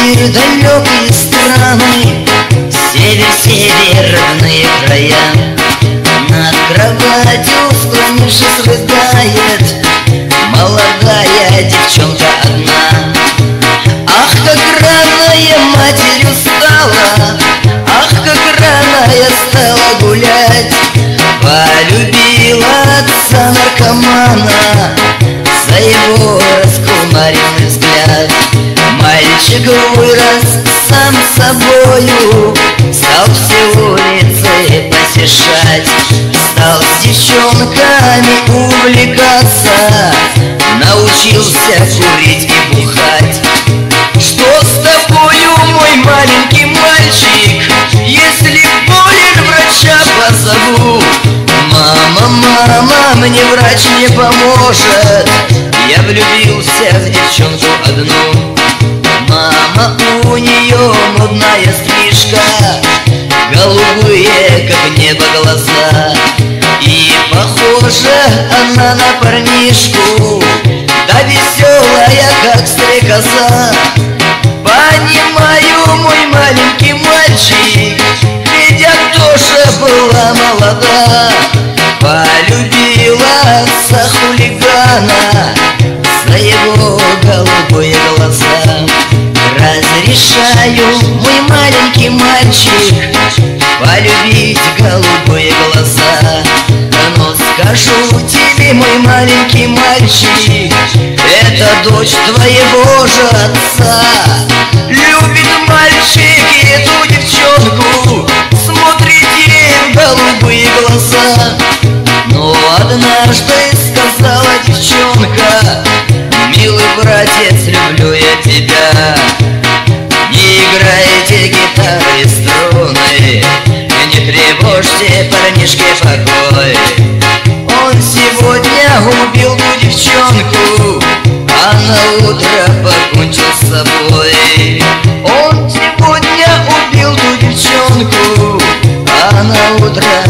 мир, далекие страны, север, северные края. Над кроватью, склонившись, рыдает молодая девчонка одна. Ах, как рано я матерью стала, ах, как рано я стала гулять. Полюбила отца наркомана за его раскумаренный взгляд. Мальчик вырос сам собою, стал все улицы посещать, стал с девчонками увлекаться, научился курить и бухать. Что с тобою, мой маленький мальчик? Если болен, врача позову. Мама, мама, мне врач не поможет, я влюбился в девчонку одну. Мама, у нее модная стрижка, голубые, как небо, глаза. И похожа она на парнишку, да веселая, как стрекоза. Понимаю, мой маленький мальчик, ведь я тоже была молода. Полюбила отца хулигана за его голубые глаза. Разрешаю, мой маленький мальчик, полюбить голубые глаза. Но скажу тебе, мой маленький мальчик, это дочь твоего же отца. Любит мальчик эту девчонку, смотрит ей в голубые глаза. Но однажды сказала девчонка: милый братец, люблю я тебя. Не играйте гитары и струны, не тревожьте парнишке покой. Он сегодня убил ту девчонку, а на утро покончил с собой. Он сегодня убил ту девчонку, а на утро